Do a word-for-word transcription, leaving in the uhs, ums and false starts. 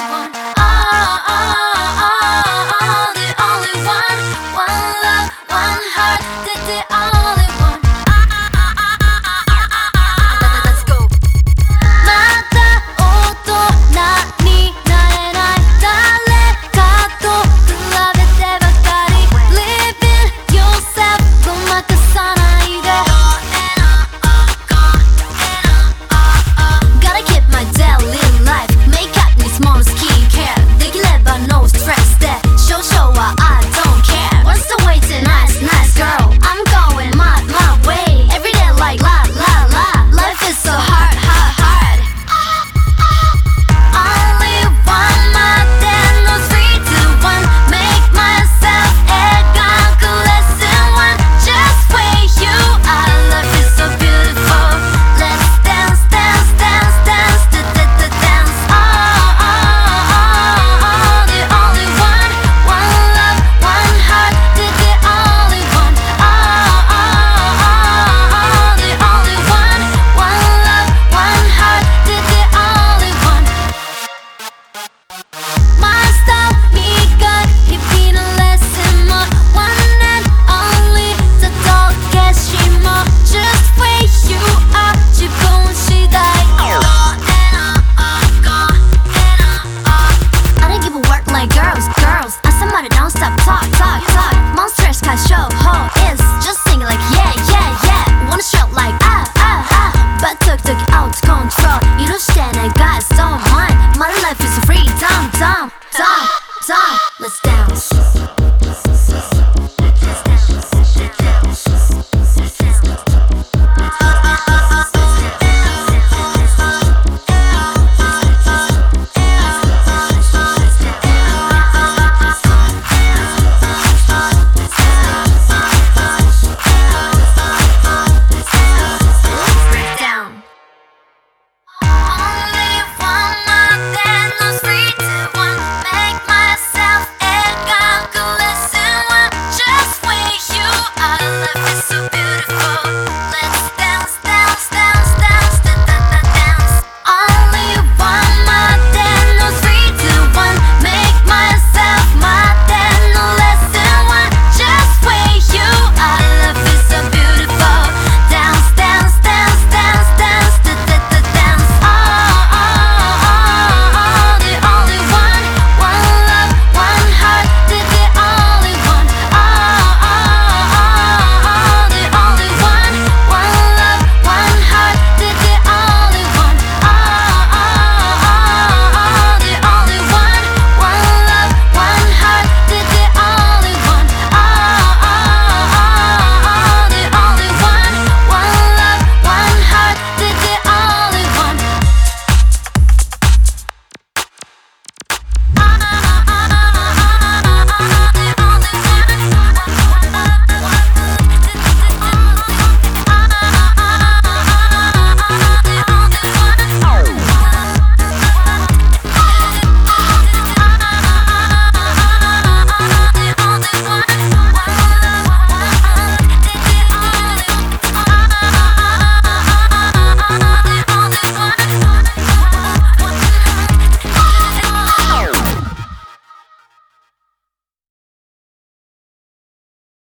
one. Oh, oh, oh, oh, the only one. One love, one heart, the, the only one. Let's go. また大人になれない誰かと比べてばかり Living yourself ごまかさないで Gotta keep my daily life Make up にスモールスキンケアできれば no stress で少々は I don't care What's the waiting? Nice, nice girl I'm going my, my way Every day like la, la, la Life is so hard, hard, hard Only one more than no three, two, one Make myself a lesson one Just where you are Life is so beautiful Let's dance, dance, dance, dance Da, da, da, dance Oh, oh, oh, oh The only one One love, one heart The, the only one Oh, oh, oh, oh The only one One love, one heart The, the only one Master 磨き日々のレッスンも One and only 届けしも Just where you are 自分次第 I don't give a work like girls, girls 朝まで don't stop talk, talk, talk Monsters 解消法 is just sing like yeah, yeah, yeah Wanna shout like ah, ah, ah But took, took it out to control 許してね guys don't mind My life is free, dumb, dumb, dumb, dumb Let's dance